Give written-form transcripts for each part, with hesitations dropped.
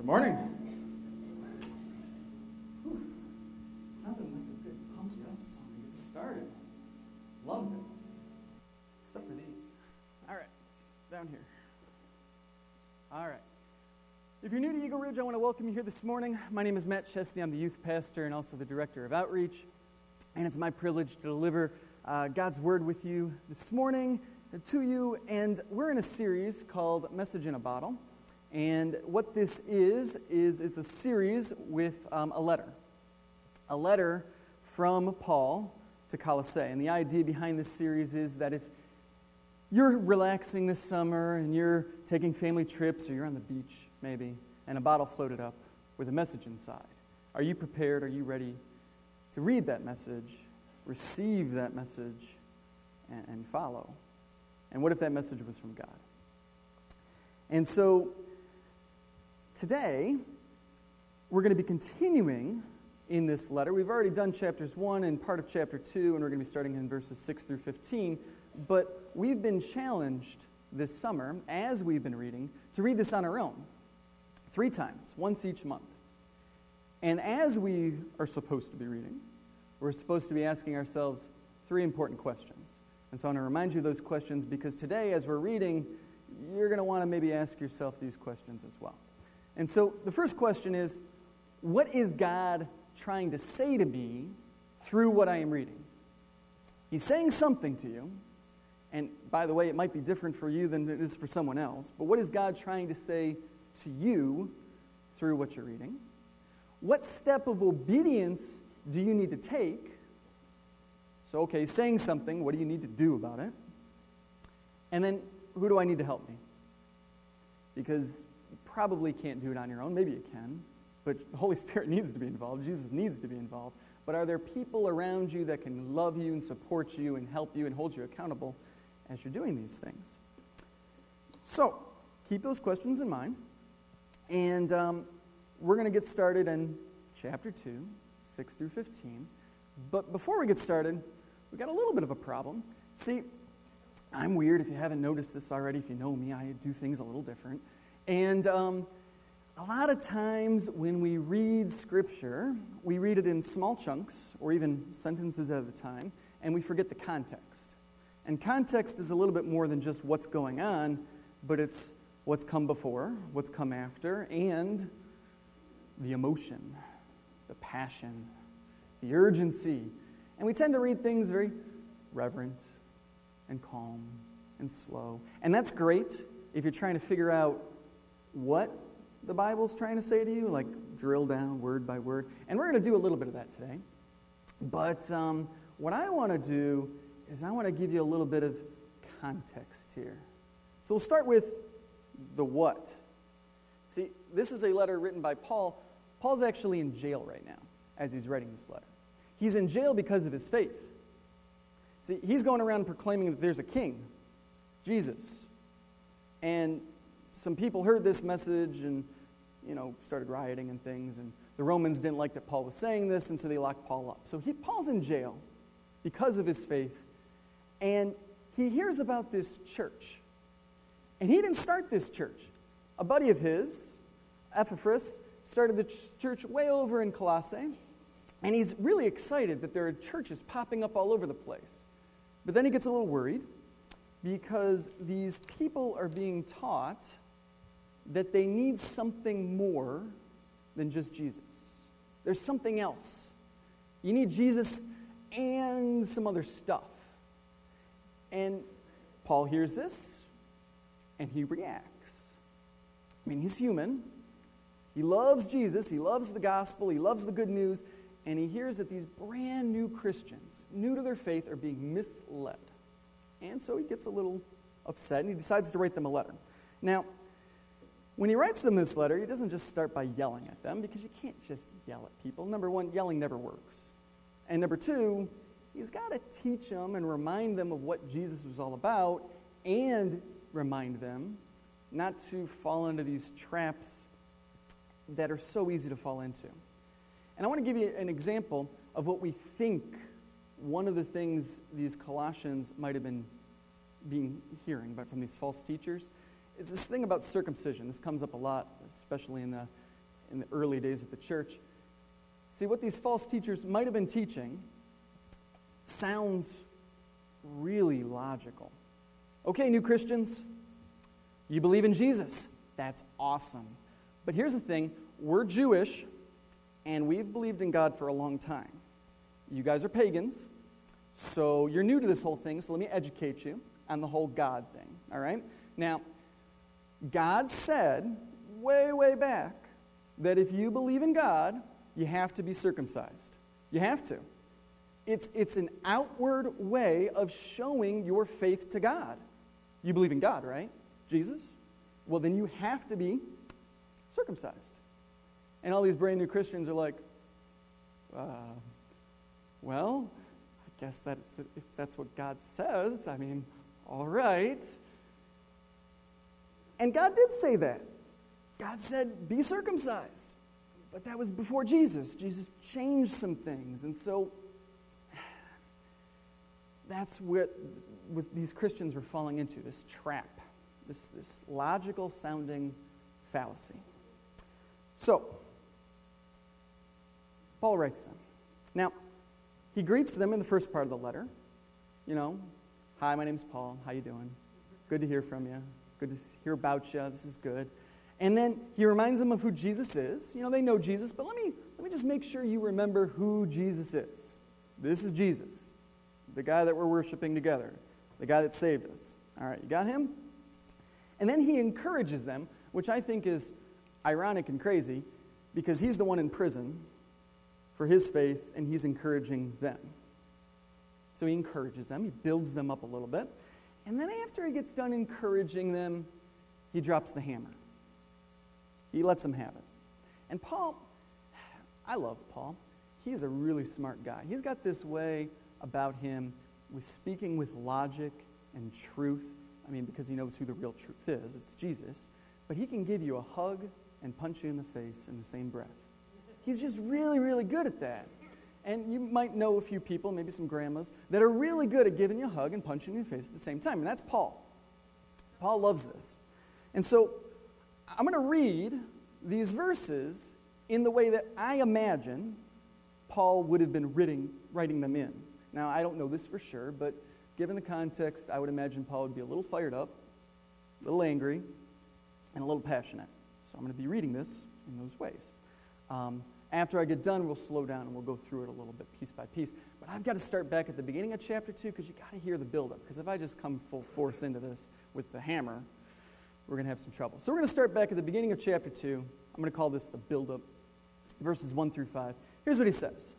Good morning. Nothing like a good pump you up song to get started. Loved it. Except for these. All right, down here. All right. If you're new to Eagle Ridge, I want to welcome you here this morning. My name is Matt Chesney. I'm the youth pastor and also the director of outreach. And it's my privilege to deliver God's word with you this morning to you. And we're in a series called Message in a Bottle. And what this is it's a series with a letter from Paul to Colossae. And the idea behind this series is that if you're relaxing this summer and you're taking family trips or you're on the beach maybe, and a bottle floated up with a message inside, are you prepared? Are you ready to read that message, receive that message, and follow? And what if that message was from God? And so today, we're going to be continuing in this letter. We've already done chapters 1 and part of chapter 2, and we're going to be starting in verses 6 through 15. But we've been challenged this summer, as we've been reading, to read this on our own 3 times, once each month. And as we are supposed to be reading, we're supposed to be asking ourselves 3 important questions. And so I want to remind you of those questions because today, as we're reading, you're going to want to maybe ask yourself these questions as well. And so the first question is, what is God trying to say to me through what I am reading? He's saying something to you, and by the way, it might be different for you than it is for someone else, but what is God trying to say to you through what you're reading? What step of obedience do you need to take? So, okay, saying something, what do you need to do about it? And then, who do I need to help me? Because you probably can't do it on your own. Maybe you can, but the Holy Spirit needs to be involved. Jesus needs to be involved. But are there people around you that can love you and support you and help you and hold you accountable as you're doing these things? So, keep those questions in mind. And we're going to get started in chapter 2, 6 through 15. But before we get started, we've got a little bit of a problem. See, I'm weird. If you haven't noticed this already, if you know me, I do things a little different. And a lot of times when we read Scripture, we read it in small chunks or even sentences at a time, and we forget the context. And context is a little bit more than just what's going on, but it's what's come before, what's come after, and the emotion, the passion, the urgency. And we tend to read things very reverent and calm and slow. And that's great if you're trying to figure out what the Bible's trying to say to you, like drill down word by word. And we're going to do a little bit of that today. But what I want to do is I want to give you a little bit of context here. So we'll start with the what. See, this is a letter written by Paul. Paul's actually in jail right now as he's writing this letter. He's in jail because of his faith. See, he's going around proclaiming that there's a king, Jesus. And some people heard this message and, started rioting and things. And the Romans didn't like that Paul was saying this, and so they locked Paul up. So Paul's in jail because of his faith. And he hears about this church. And he didn't start this church. A buddy of his, Epaphras, started the church way over in Colossae. And he's really excited that there are churches popping up all over the place. But then he gets a little worried because these people are being taught that they need something more than just Jesus. There's something else. You need Jesus and some other stuff. And Paul hears this, and he reacts. I mean, he's human. He loves Jesus. He loves the gospel. He loves the good news. And he hears that these brand new Christians, new to their faith, are being misled. And so he gets a little upset, and he decides to write them a letter. Now, when he writes them this letter, he doesn't just start by yelling at them, because you can't just yell at people. Number one, yelling never works. And number two, he's got to teach them and remind them of what Jesus was all about, and remind them not to fall into these traps that are so easy to fall into. And I want to give you an example of what we think one of the things these Colossians might have been hearing from these false teachers. It's this thing about circumcision. This comes up a lot, especially in the in the early days of the church. See, what these false teachers might have been teaching sounds really logical. Okay, new Christians, you believe in Jesus. That's awesome. But here's the thing. We're Jewish, and we've believed in God for a long time. You guys are pagans, so you're new to this whole thing, so let me educate you on the whole God thing, all right? Now, God said way, way back that if you believe in God, you have to be circumcised. You have to. It's an outward way of showing your faith to God. You believe in God, right? Jesus? Well, then you have to be circumcised. And all these brand new Christians are like, well, I guess if that's what God says, I mean, all right. And God did say that. God said, be circumcised. But that was before Jesus. Jesus changed some things. And so that's what these Christians were falling into, this trap, this logical-sounding fallacy. So, Paul writes them. Now, he greets them in the first part of the letter. You know, hi, my name's Paul. How you doing? Good to hear from you. Good to hear about you. This is good. And then he reminds them of who Jesus is. You know, they know Jesus, but let me just make sure you remember who Jesus is. This is Jesus, the guy that we're worshiping together, the guy that saved us. All right, you got him? And then he encourages them, which I think is ironic and crazy, because he's the one in prison for his faith, and he's encouraging them. So he encourages them, he builds them up a little bit, and then after he gets done encouraging them, he drops the hammer. He lets them have it. And Paul, I love Paul. He's a really smart guy. He's got this way about him with speaking with logic and truth. I mean, because he knows who the real truth is. It's Jesus. But he can give you a hug and punch you in the face in the same breath. He's just really, really good at that. And you might know a few people, maybe some grandmas, that are really good at giving you a hug and punching you in the face at the same time. And that's Paul. Paul loves this. And so I'm going to read these verses in the way that I imagine Paul would have been writing them in. Now, I don't know this for sure, but given the context, I would imagine Paul would be a little fired up, a little angry, and a little passionate. So I'm going to be reading this in those ways. After I get done, we'll slow down and we'll go through it a little bit, piece by piece. But I've got to start back at the beginning of chapter 2 because you got to hear the buildup. Because if I just come full force into this with the hammer, we're going to have some trouble. So we're going to start back at the beginning of chapter 2. I'm going to call this the buildup, verses 1 through 5. Here's what he says.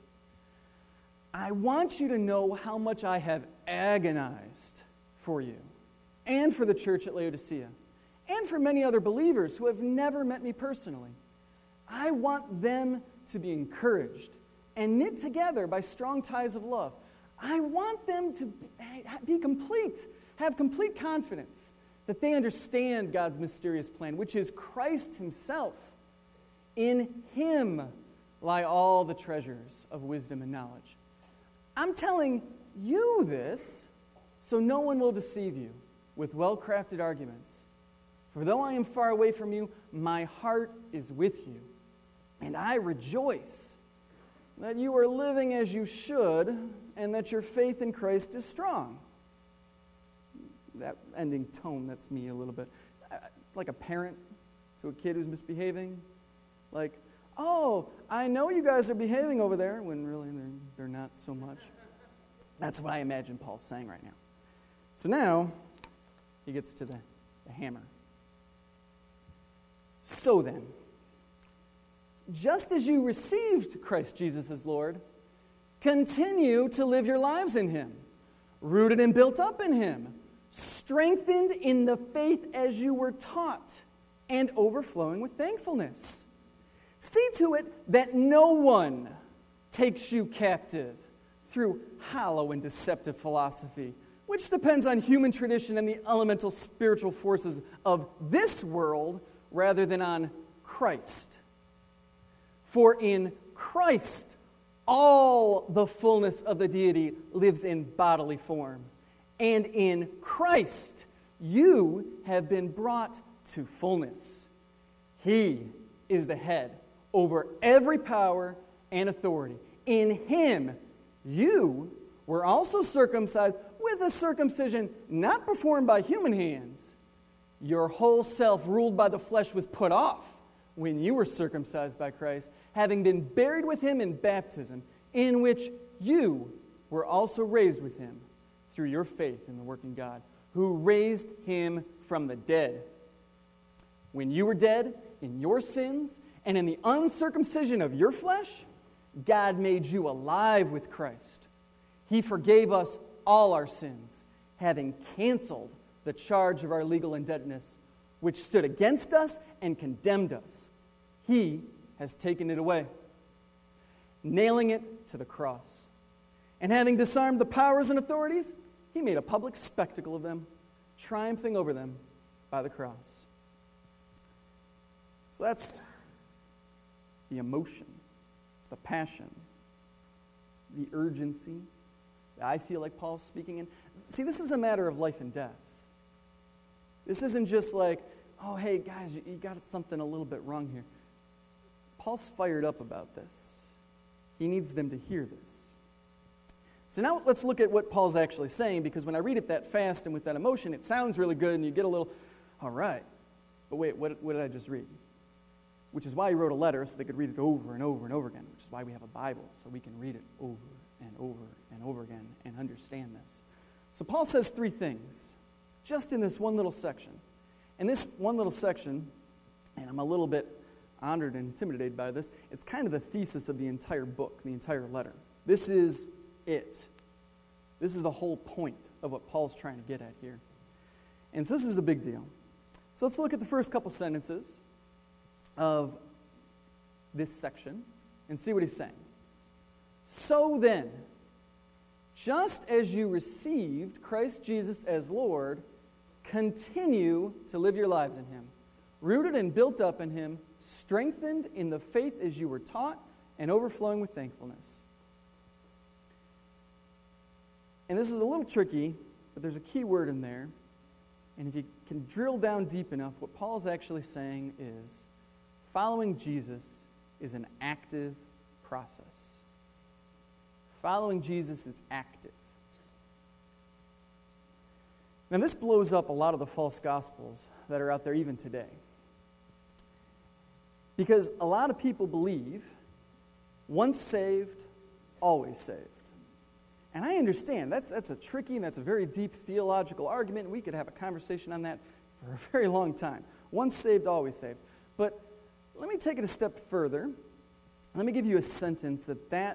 I want you to know how much I have agonized for you and for the church at Laodicea and for many other believers who have never met me personally. I want them to be encouraged and knit together by strong ties of love. I want them to be complete, have complete confidence that they understand God's mysterious plan, which is Christ himself. In him lie all the treasures of wisdom and knowledge. I'm telling you this so no one will deceive you with well-crafted arguments. For though I am far away from you, my heart is with you. And I rejoice that you are living as you should and that your faith in Christ is strong. That ending tone, that's me a little bit. Like a parent to a kid who's misbehaving. Like, oh, I know you guys are behaving over there, when really they're not so much. That's what I imagine Paul saying right now. So now, he gets to the hammer. So then, just as you received Christ Jesus as Lord, continue to live your lives in him, rooted and built up in him, strengthened in the faith as you were taught, and overflowing with thankfulness. See to it that no one takes you captive through hollow and deceptive philosophy, which depends on human tradition and the elemental spiritual forces of this world rather than on Christ. For in Christ, all the fullness of the deity lives in bodily form. And in Christ, you have been brought to fullness. He is the head over every power and authority. In him you were also circumcised with a circumcision not performed by human hands. Your whole self, ruled by the flesh, was put off when you were circumcised by Christ, having been buried with him in baptism, in which you were also raised with him through your faith in the working God, who raised him from the dead. When you were dead in your sins and in the uncircumcision of your flesh, God made you alive with Christ. He forgave us all our sins, having canceled the charge of our legal indebtedness, which stood against us and condemned us. He has taken it away, nailing it to the cross. And having disarmed the powers and authorities, he made a public spectacle of them, triumphing over them by the cross. So that's the emotion, the passion, the urgency that I feel like Paul's speaking in. See, this is a matter of life and death. This isn't just like, oh, hey, guys, you got something a little bit wrong here. Paul's fired up about this. He needs them to hear this. So now let's look at what Paul's actually saying, because when I read it that fast and with that emotion, it sounds really good, and you get a little, all right. But wait, what did I just read? Which is why he wrote a letter, so they could read it over and over and over again, which is why we have a Bible, so we can read it over and over and over again and understand this. So Paul says three things, just in this one little section. And this one little section, and I'm a little bit honored and intimidated by this, it's kind of the thesis of the entire book, the entire letter. This is it. This is the whole point of what Paul's trying to get at here. And so this is a big deal. So let's look at the first couple sentences of this section and see what he's saying. So then, just as you received Christ Jesus as Lord, continue to live your lives in him, rooted and built up in him, strengthened in the faith as you were taught, and overflowing with thankfulness. And this is a little tricky, but there's a key word in there. And if you can drill down deep enough, what Paul's actually saying is following Jesus is an active process. Following Jesus is active. Now, this blows up a lot of the false gospels that are out there even today. Because a lot of people believe once saved, always saved. And I understand, that's a tricky and that's a very deep theological argument. We could have a conversation on that for a very long time. Once saved, always saved. But let me take it a step further. Let me give you a sentence that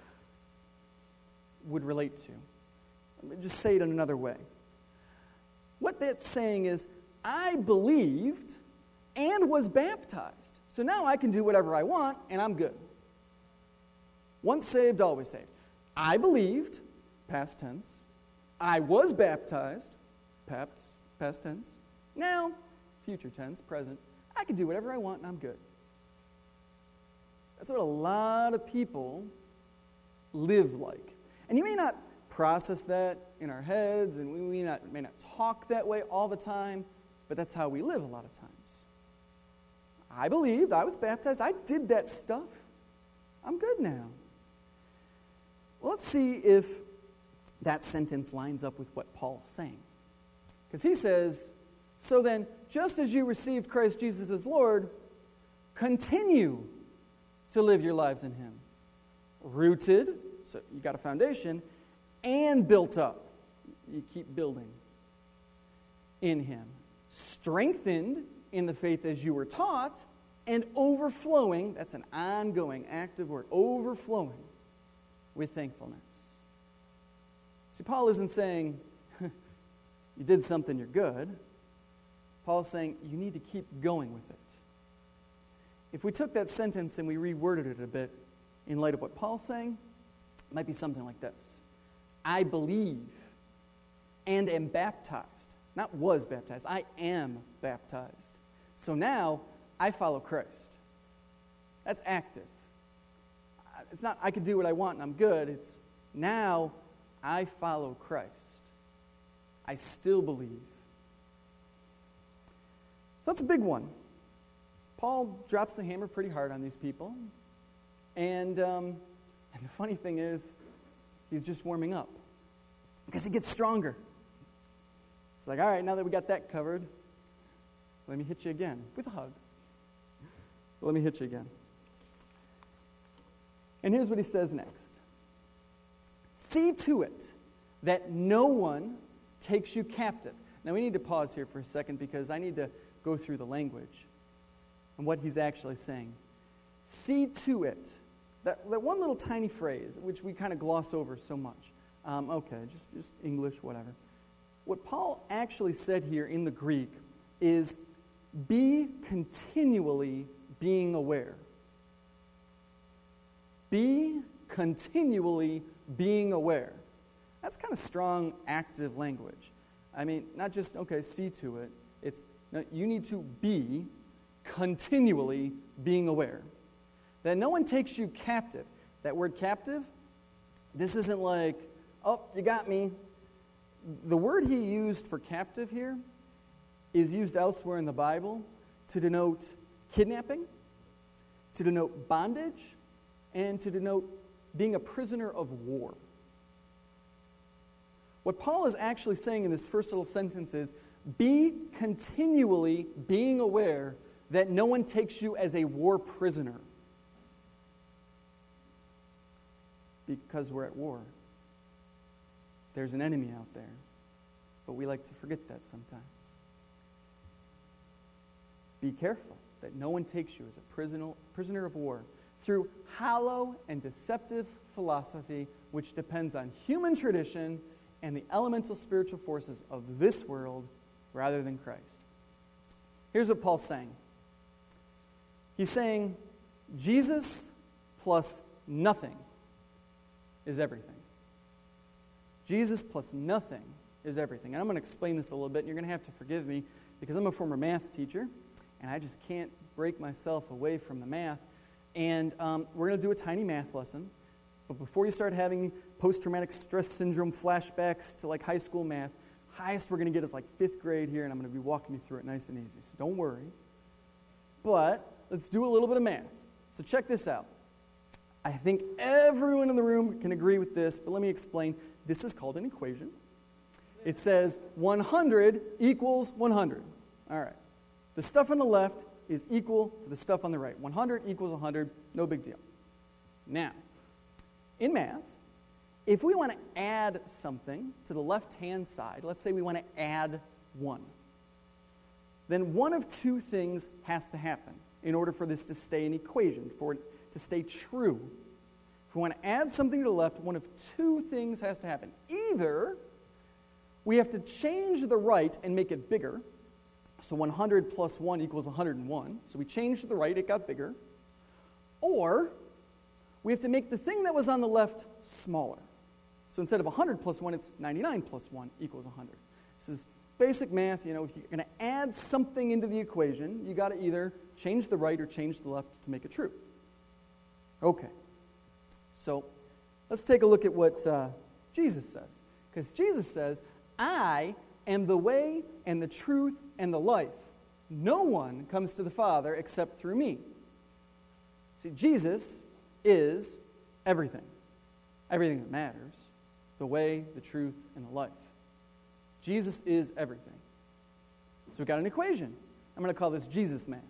would relate to. Let me just say it in another way. What that's saying is, I believed and was baptized. So now I can do whatever I want and I'm good. Once saved, always saved. I believed, past tense. I was baptized, past tense. Now, future tense, present. I can do whatever I want and I'm good. That's what a lot of people live like. And you may not process that in our heads, and we may not talk that way all the time, but that's how we live a lot of times. I believed, I was baptized, I did that stuff. I'm good now. Well, let's see if that sentence lines up with what Paul's saying. Because he says, so then, just as you received Christ Jesus as Lord, continue to live your lives in him. Rooted, so you got a foundation, and built up. You keep building in him. Strengthened in the faith as you were taught, and overflowing, that's an ongoing, active word, overflowing with thankfulness. See, Paul isn't saying, you did something, you're good. Paul's saying, you need to keep going with it. If we took that sentence and we reworded it a bit in light of what Paul's saying, it might be something like this. I believe and am baptized. Not was baptized, I am baptized. So now, I follow Christ. That's active. It's not, I can do what I want and I'm good. It's, now, I follow Christ. I still believe. So that's a big one. Paul drops the hammer pretty hard on these people. And the funny thing is, he's just warming up. Because he gets stronger. It's like, all right, now that we got that covered, let me hit you again with a hug. Let me hit you again. And here's what he says next. See to it that no one takes you captive. Now we need to pause here for a second because I need to go through the language and what he's actually saying. See to it. That one little tiny phrase, which we kind of gloss over so much. Okay, just English, whatever. What Paul actually said here in the Greek is be continually being aware. Be continually being aware. That's kind of strong, active language. I mean, not just, okay, see to it. It's, no, you need to be continually being aware. That no one takes you captive. That word captive, this isn't like, oh, you got me. The word he used for captive here is used elsewhere in the Bible to denote kidnapping, to denote bondage, and to denote being a prisoner of war. What Paul is actually saying in this first little sentence is, be continually being aware that no one takes you as a war prisoner. Because we're at war. There's an enemy out there, but we like to forget that sometimes. Be careful that no one takes you as a prisoner of war through hollow and deceptive philosophy which depends on human tradition and the elemental spiritual forces of this world rather than Christ. Here's what Paul's saying. He's saying Jesus plus nothing is everything. Jesus plus nothing is everything. And I'm going to explain this a little bit, and you're going to have to forgive me because I'm a former math teacher, and I just can't break myself away from the math. And we're going to do a tiny math lesson. But before you start having post-traumatic stress syndrome flashbacks to like high school math, highest we're going to get is like 5th grade here, and I'm going to be walking you through it nice and easy. So don't worry. But let's do a little bit of math. So check this out. I think everyone in the room can agree with this, but let me explain. This is called an equation. It says 100 equals 100. All right. The stuff on the left is equal to the stuff on the right. 100 equals 100, no big deal. Now, in math, if we want to add something to the left-hand side, let's say we want to add 1, then one of two things has to happen in order for this to stay an equation, for it to stay true. If we want to add something to the left, one of two things has to happen. Either we have to change the right and make it bigger, so 100 plus 1 equals 101, so we changed to the right, it got bigger, or we have to make the thing that was on the left smaller. So instead of 100 plus 1, it's 99 plus 1 equals 100. This is basic math. You know, if you're going to add something into the equation, you got to either change the right or change the left to make it true. Okay. So let's take a look at what Jesus says. Because Jesus says, I am the way and the truth and the life. No one comes to the Father except through me. See, Jesus is everything. Everything that matters. The way, the truth, and the life. Jesus is everything. So we've got an equation. I'm going to call this Jesus math.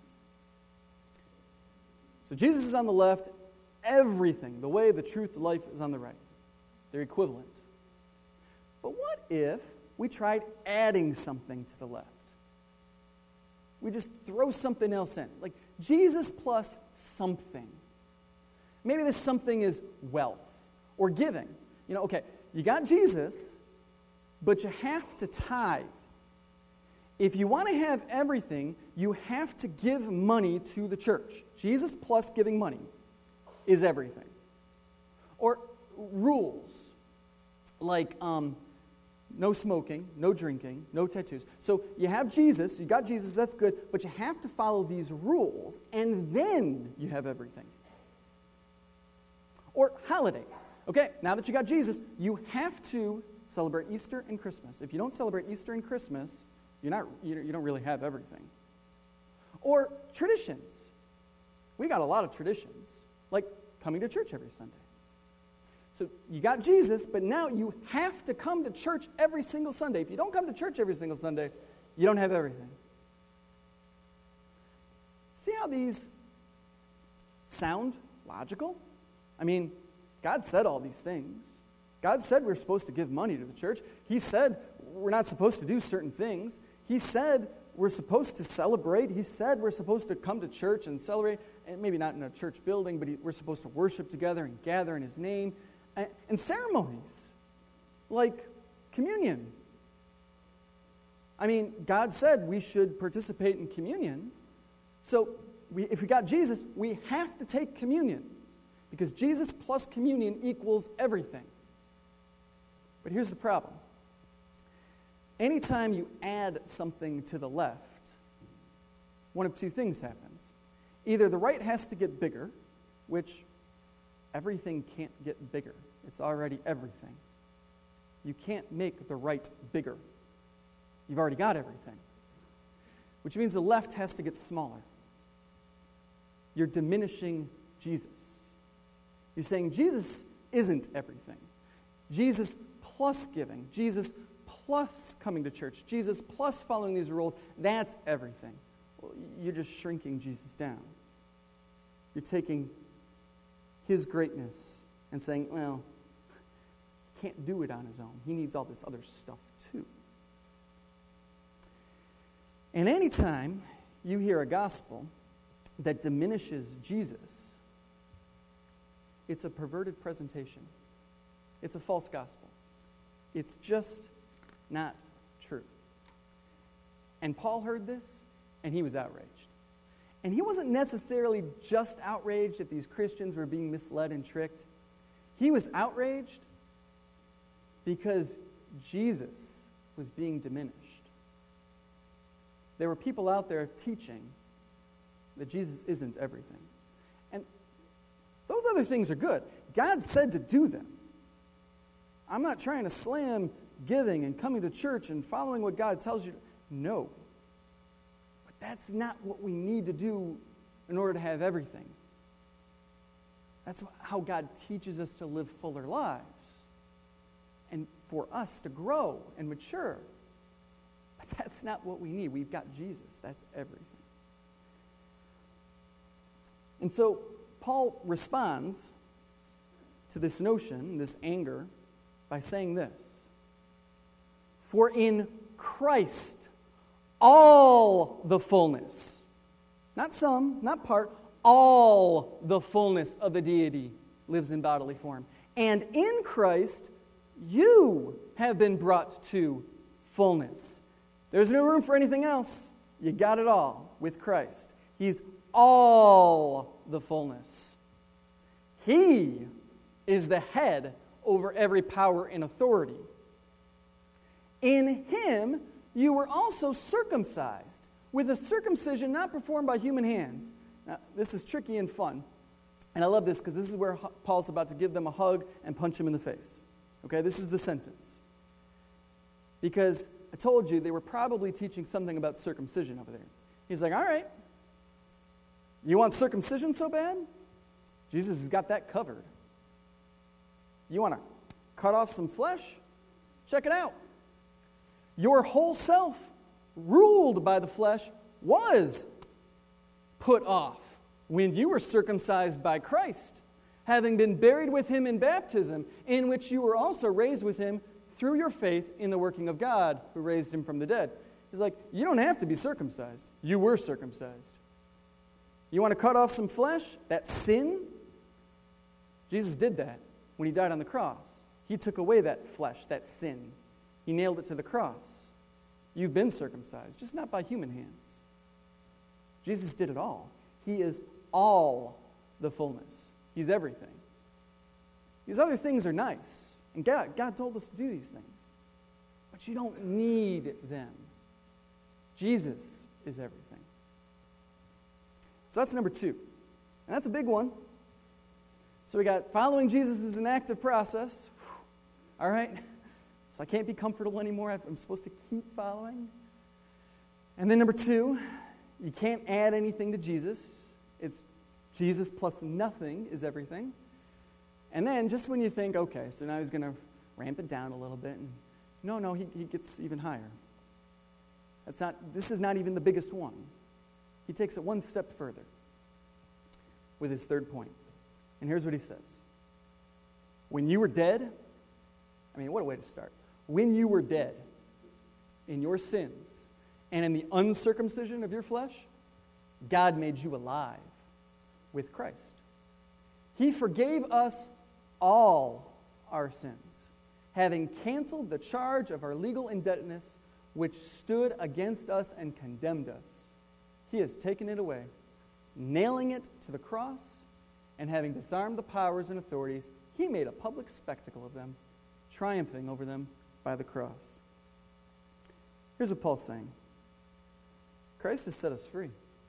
So Jesus is on the left. Everything, the way, the truth, the life is on the right. They're equivalent. But what if we tried adding something to the left? We just throw something else in. Like Jesus plus something. Maybe this something is wealth or giving. You know, okay, you got Jesus, but you have to tithe. If you want to have everything, you have to give money to the church. Jesus plus giving money is everything. Or rules like no smoking, no drinking, no tattoos. So you have Jesus, you got Jesus, that's good, but you have to follow these rules, and then you have everything. Or holidays. Okay, now that you got Jesus, you have to celebrate Easter and Christmas. If you don't celebrate Easter and Christmas, you don't really have everything. Or traditions. We got a lot of traditions, like coming to church every Sunday. So you got Jesus, but now you have to come to church every single Sunday. If you don't come to church every single Sunday, you don't have everything. See how these sound logical? I mean, God said all these things. God said we're supposed to give money to the church. He said we're not supposed to do certain things. He said we're supposed to celebrate. He said we're supposed to come to church and celebrate, and maybe not in a church building, but we're supposed to worship together and gather in His name. And ceremonies, like communion. I mean, God said we should participate in communion. So if we got Jesus, we have to take communion, because Jesus plus communion equals everything. But here's the problem. Anytime you add something to the left, one of two things happens. Either the right has to get bigger, which everything can't get bigger. It's already everything. You can't make the right bigger. You've already got everything. Which means the left has to get smaller. You're diminishing Jesus. You're saying Jesus isn't everything. Jesus plus giving, Jesus plus coming to church, Jesus plus following these rules, that's everything. Well, you're just shrinking Jesus down. You're taking His greatness and saying, well, he can't do it on his own. He needs all this other stuff too. And anytime you hear a gospel that diminishes Jesus, it's a perverted presentation. It's a false gospel. It's just not true. And Paul heard this, and he was outraged. And he wasn't necessarily just outraged that these Christians were being misled and tricked. He was outraged because Jesus was being diminished. There were people out there teaching that Jesus isn't everything. And those other things are good. God said to do them. I'm not trying to slam giving and coming to church and following what God tells you. No. But that's not what we need to do in order to have everything. That's how God teaches us to live fuller lives and for us to grow and mature. But that's not what we need. We've got Jesus. That's everything. And so Paul responds to this notion, this anger, by saying this: for in Christ all the fullness, not some, not part, all the fullness of the deity lives in bodily form. And in Christ you have been brought to fullness. There's no room for anything else. You got it all with Christ. He's all the fullness. He is the head over every power and authority. In Him you were also circumcised, with a circumcision not performed by human hands. Now, this is tricky and fun, and I love this because this is where Paul's about to give them a hug and punch them in the face. Okay, this is the sentence. Because I told you they were probably teaching something about circumcision over there. He's like, all right, you want circumcision so bad? Jesus has got that covered. You want to cut off some flesh? Check it out. Your whole self, ruled by the flesh, was put off when you were circumcised by Christ, having been buried with Him in baptism, in which you were also raised with Him through your faith in the working of God, who raised Him from the dead. He's like, you don't have to be circumcised. You were circumcised. You want to cut off some flesh? That's sin? Jesus did that when He died on the cross. He took away that flesh, that sin. He nailed it to the cross. You've been circumcised, just not by human hands. Jesus did it all. He is all the fullness. He's everything. These other things are nice, and God told us to do these things. But you don't need them. Jesus is everything. So that's number 2. And that's a big one. So we got following Jesus is an active process. All right? So I can't be comfortable anymore. I'm supposed to keep following. And then number 2, You can't add anything to Jesus. It's Jesus plus nothing is everything. And then just when you think, okay, so now he's going to ramp it down a little bit, and no, he gets even higher. This is not even the biggest one. He takes it one step further with his third point. And here's what he says. When you were dead, I mean, what a way to start. When you were dead in your sins and in the uncircumcision of your flesh, God made you alive with Christ. He forgave us all our sins, having canceled the charge of our legal indebtedness, which stood against us and condemned us. He has taken it away, nailing it to the cross, and having disarmed the powers and authorities, he made a public spectacle of them, triumphing over them by the cross. Here's what Paul's saying. Christ has set us free.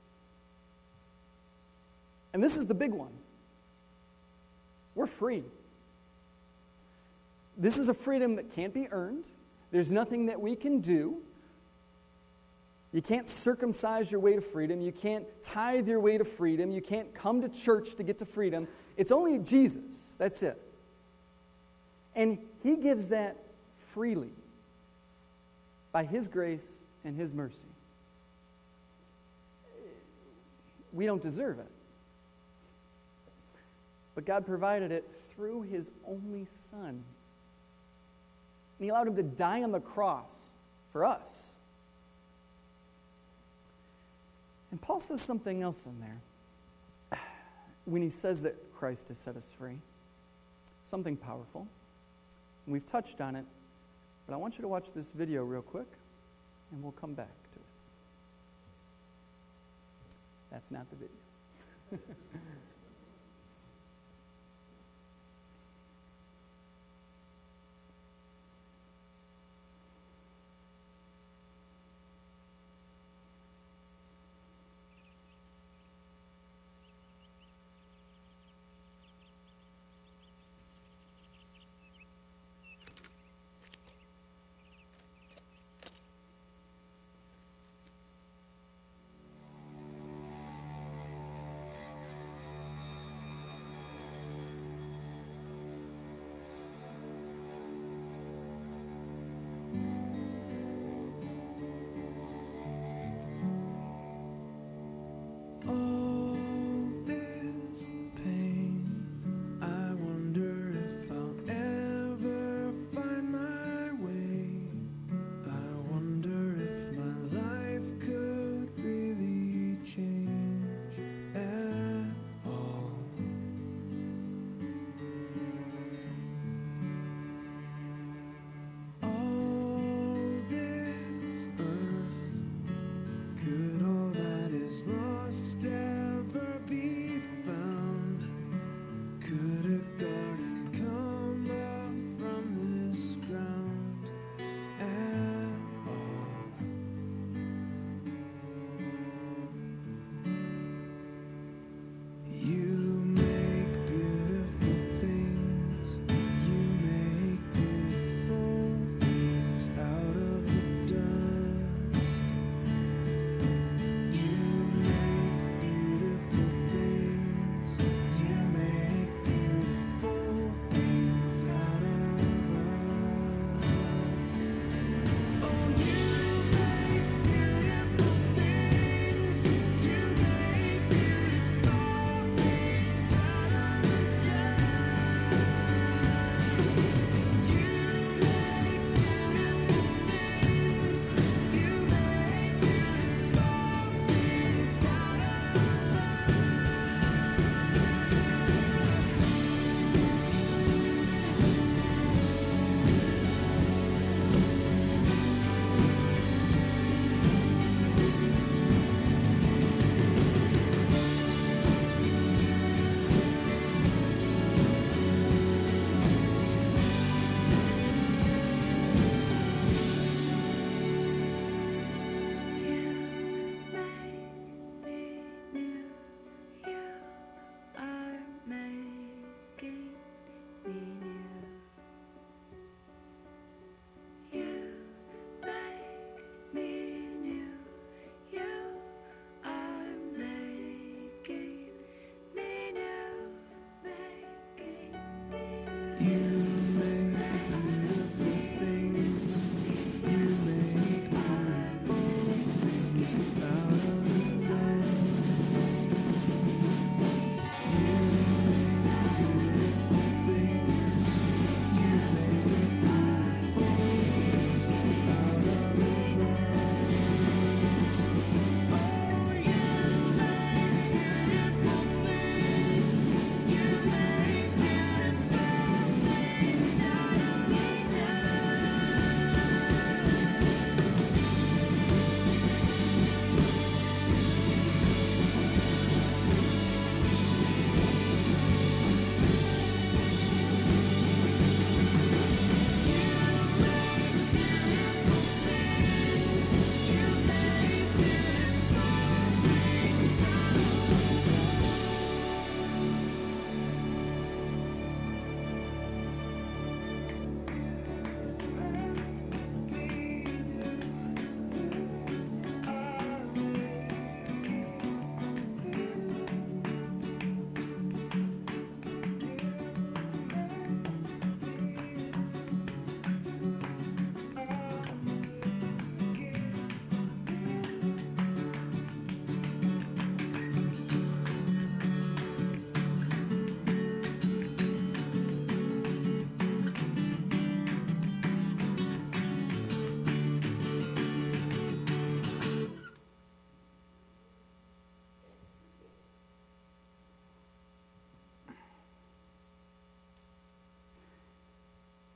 And this is the big one. We're free. This is a freedom that can't be earned. There's nothing that we can do. You can't circumcise your way to freedom. You can't tithe your way to freedom. You can't come to church to get to freedom. It's only Jesus. That's it. And he gives that freely by his grace and his mercy. We don't deserve it. But God provided it through his only Son. And he allowed him to die on the cross for us. And Paul says something else in there when he says that Christ has set us free. Something powerful. And we've touched on it, but I want you to watch this video real quick, and we'll come back to it. That's not the video.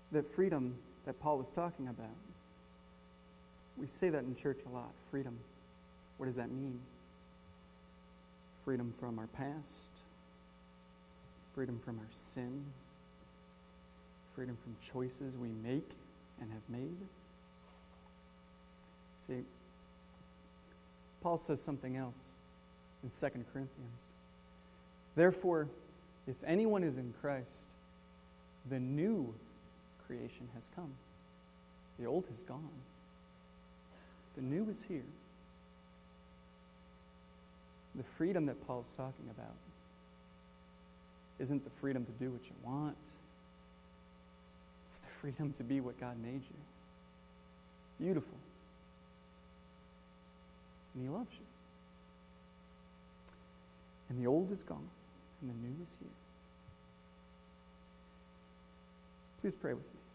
that freedom that Paul was talking about, we say that in church a lot. Freedom. What does that mean? Freedom from our past. Freedom from our sin. Freedom from choices we make and have made. See, Paul says something else in 2 Corinthians. Therefore, if anyone is in Christ, the new creation has come. The old has gone. The new is here. The freedom that Paul's talking about isn't the freedom to do what you want. It's the freedom to be what God made you. Beautiful. And He loves you. And the old is gone, and the new is here. Please pray with me.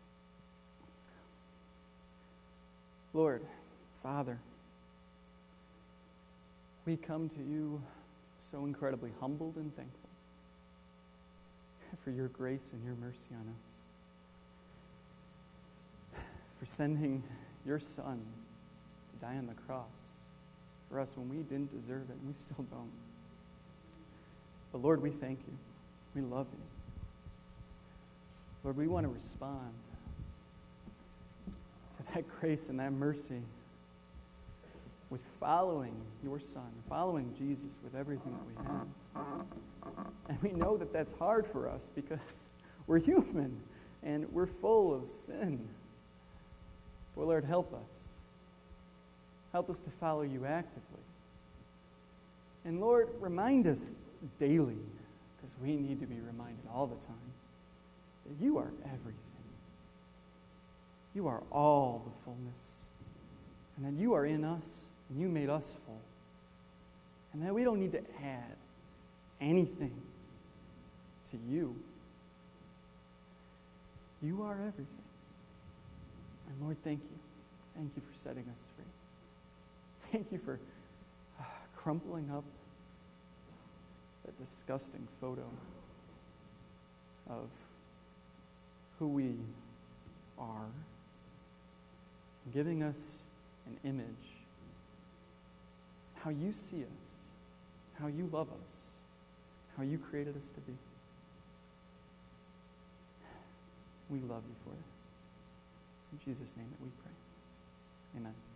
Lord, Father, we come to you so incredibly humbled and thankful for your grace and your mercy on us, for sending your Son to die on the cross for us when we didn't deserve it, and we still don't. But Lord, we thank you. We love you. Lord, we want to respond to that grace and that mercy with following your Son, following Jesus with everything that we have. And we know that that's hard for us because we're human and we're full of sin. But Lord, help us. Help us to follow you actively. And Lord, remind us daily, because we need to be reminded all the time, that you are everything. You are all the fullness. And that you are in us, and you made us full. And that we don't need to add anything to you. You are everything. And Lord, thank you. Thank you for setting us free. Thank you for crumpling up that disgusting photo of who we are, giving us an image, how you see us, how you love us, how you created us to be. We love you for it. It's in Jesus' name that we pray. Amen.